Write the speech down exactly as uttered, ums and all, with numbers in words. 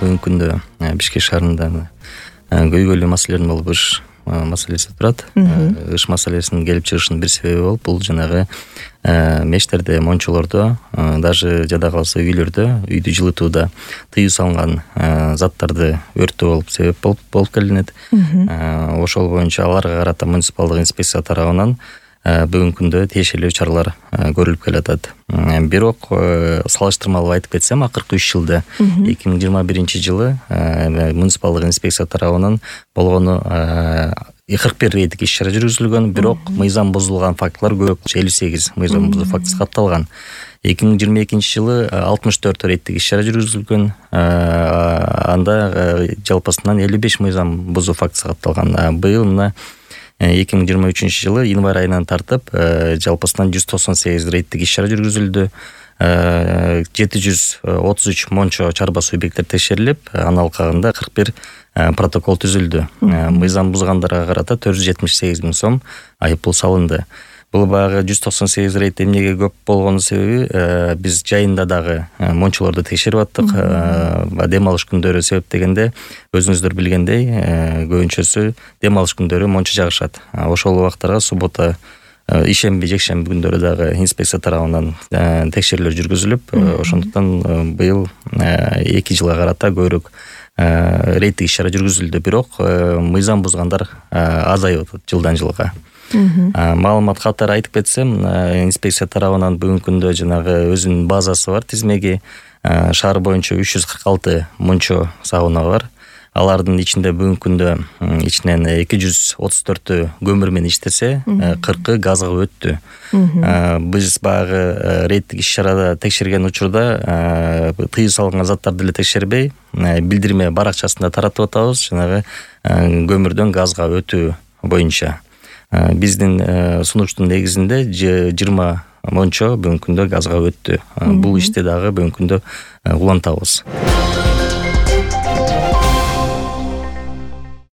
бүгүнкү күндө Бишкек шаарында көйгөйлүү маселелердин болуп ыш маселеси турат. Ыш маселесинин келип чыгышынын бир себеби болуп бул жанагы мештерде, мончолордо, даже жада калса үйлөрдө, үйдү жылытууда тыюу салынган заттарды өртөө болуп себеп болуп болуп келинет. Ошол боюнча аларга карата муниципалдык инспекция тарабынан бүгүнкү күндө тиешелүү чаралар көрүлүп келатат. Бирок салыштырмалуу айтып кетсем, акыркы үч жылда эки миң жыйырма биринчи жылы муниципалдык инспекция тарабынан болгону кырк бир рейдик иш чара жүргүзүлгөн, бирок мыйзам бузулган фактылар көп, элүү сегиз мыйзам бузуу фактысы катталган. эки миң жыйырма экинчи жылы алтымыш төрт рейдтик иш чара жүргүзүлгөн, анда жалпысынан элүү беш мыйзам бузуу фактысы катталган. Быйыл мына эки миң жыйырма үчүнчү жылы январь айынан тартып жалпысынан жүз токсон сегиз рейдтик иш чара жүргүзүлдү. жети жүз отуз үч мончо чарба субъекттер текшерилип, анын алкагында кырк бир протокол түзүлдү. Мыйзам бузгандарга карата төрт жүз жетимиш сегиз миң сом айып пул салынды. Бул баягы жүз токсон сегиз рейд эмнеге көп болгонун себеби, биз жайында дагы мончолорду текшерип аттык. Дем алыш күндөрү себептегенде, өзүңүздөр билгендей, көбүнчөсү дем алыш күндөрү мончо жагышат. Ошол убактарга суббота, ишемби, жекшемби күндөрү дагы инспекция тарабынан текшерүүлөр жүргүзүлүп, ошондуктан быйыл эки жылга карата көбүрөөк рейдтик иш чара жүргүзүлдү, бирок мыйзам бузгандар азайып атат жылдан жылга. Маалымат катары айтып кетсем, инспекция тарабынан бүгүнкү күндө жанагы өзүнүн базасы бар, тизмеги. Шаар боюнча үч жүз кырк алты мончо сауна бар. Алардын ичинде бүгүнкү күндө ичинен эки жүз отуз төртү көмүр менен иштесе, кыркы газга өттү. Биз баягы рейдтик иш чарада текшерген учурда тыюу салынган заттарды эле текшербей, билдирме баракчасында таратып атабыз, жанагы көмүрдөн газга өтүү боюнча. Биздин сунуштун негизинде жыйырма мончо бүгүнкү күндө газга өттү. Бул ишти дагы бүгүнкү күндө улантабыз.